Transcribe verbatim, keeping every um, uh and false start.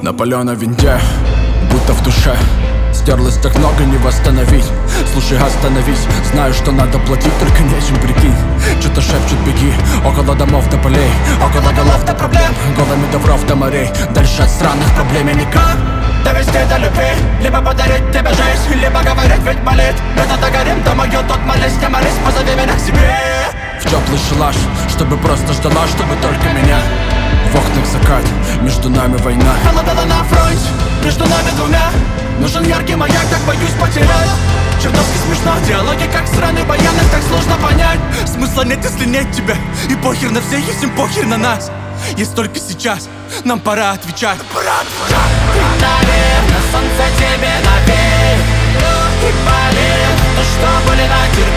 На палёной винде, будто в душе. Стерлось так много, не восстановить. Слушай, остановись, знаю, что надо платить, только нечем, прикинь. Что-то шепчут, беги, около домов до полей, около голов до проблем, голыми до вров до морей. Дальше от странных проблем я никак довести до любви. Либо подарить тебе жизнь, либо говорить, ведь болит. Это догорим, то могил, тот молись, не молись, позови меня к себе. В теплый шалаш, чтобы просто ждала, чтобы только меня. В окнах закат, между нами война. Холодала на фронте, между нами двумя. Нужен яркий маяк, так боюсь потерять. Чертовски смешно, диалоги как сраный баян, их так сложно понять. Смысла нет, если нет тебя. И похер на всех, если похер на нас. Есть только сейчас, нам пора отвечать. Пора отвечать. Ты, наверное, солнце тебе навеет. И болит то, что были натерпеть.